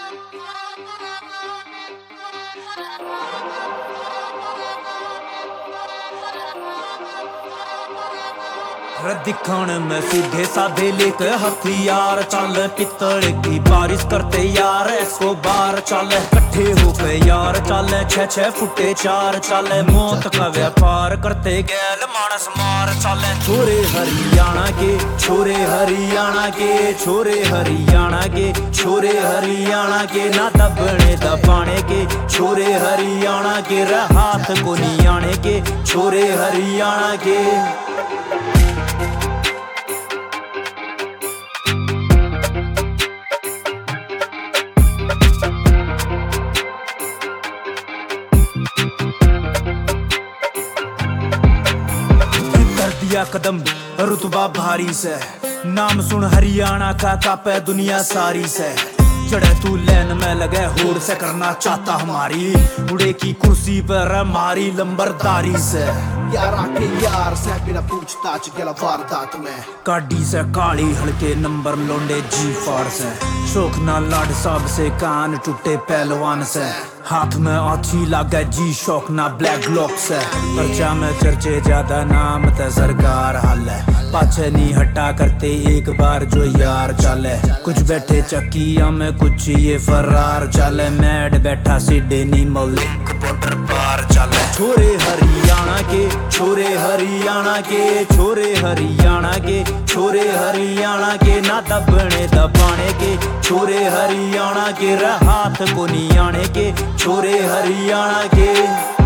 दिखण में सीधे साधे लेके हथियार चल, पित्तल की बारिश करते यार इसको बार चल, कट्ठे होके यार चल, 6-6 फुटे 4 चल, मौत का व्यापार करते गैल मानस मार चल। छोरे हरियाणा के, छोरे हरियाणा के, छोरे हरियाणा के, छोरे हरियाणा के, ना दबने दबाने के, छोरे हरियाणा के, हाथ को नहीं आने के, छोरे हरियाणा के। कदम रुतबा भारी से, नाम सुन हरियाणा का कापे दुनिया सारी से, चढ़े तू लैन में लगे होड़ से करना चाहता हमारी, उड़े की कुर्सी पर हमारी लंबरदारी से, यार आके यार से बिना पूछताछ गेला वारदात में, गाड़ी से काली हड़के नंबर लोंडे जी फाड़ से, शौक ना लाड साहब से कान टूटे पहलवान से, हाथ में आछी लागे जी शौक ना ब्लैक ग्लॉक से, पर्चा में चर्चे ज्यादा नाम ते सरकार हाल है, पाछे नहीं हटा करते एक बार जो यार चले, कुछ बैठे चक्किया में कुछ ये फरार चले, मैड बैठा सिडनी मलिक बॉर्डर पार चले। छोरे हरियाणा के, छोरे हरियाणा के, छोरे हरियाणा के, छोरे हरियाणा के, ना दबने दबाने के, छोरे हरियाणा के, हाथ को नहीं आने के, छोरे हरियाणा के।